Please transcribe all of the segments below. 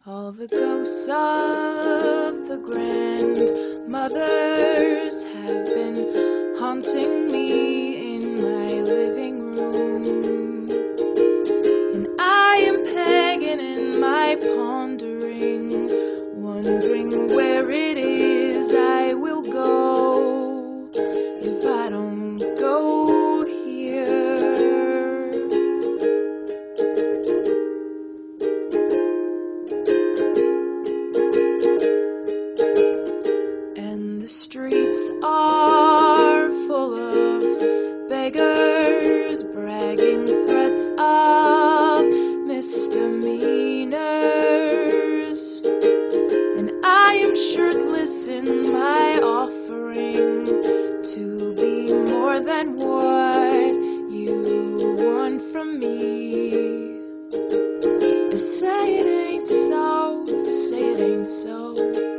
All the ghosts of the grandmothers have been haunting me in my living room, and I am pegging in my pondering, wondering where it is I will go if I don't go here. And the streets are full of beggars bragging threats of misdemeanors, and I am shirtless in my offering to be more than what you want from me. Say it ain't so, say it ain't so.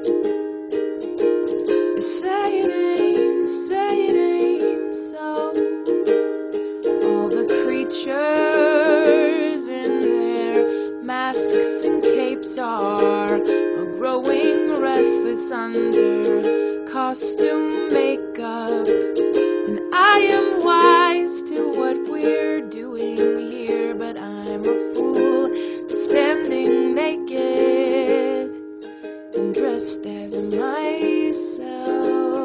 Say it ain't so. All the creatures in their masks and capes are growing restless under costume makeup, and I am wise to what we're doing here, but I'm a fool standing naked and dressed as myself.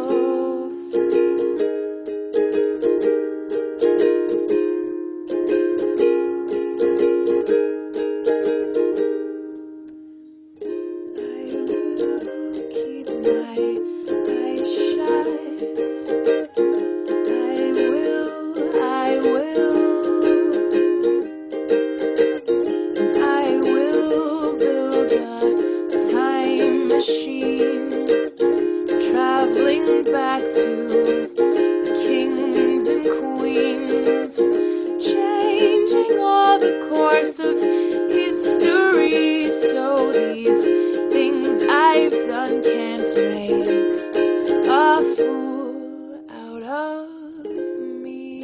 Back to the kings and queens, changing all the course of history, so these things I've done can't make a fool out of me.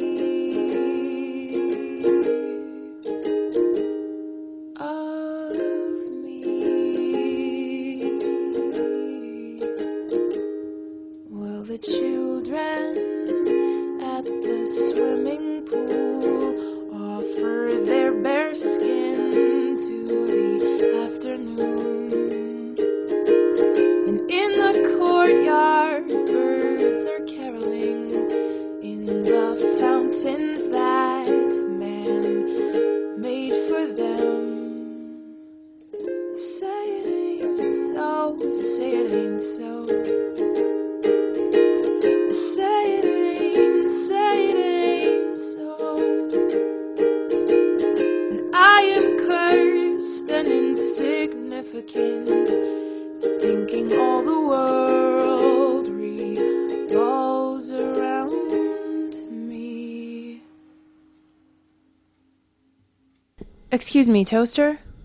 The children at the swimming pool offer their bare skin to the afternoon, and in the courtyard birds are caroling in the fountains that man made for them. Say it ain't so, say it ain't so. Say it ain't so. And I am cursed and insignificant, thinking all the world revolves around me. Excuse me, Toaster?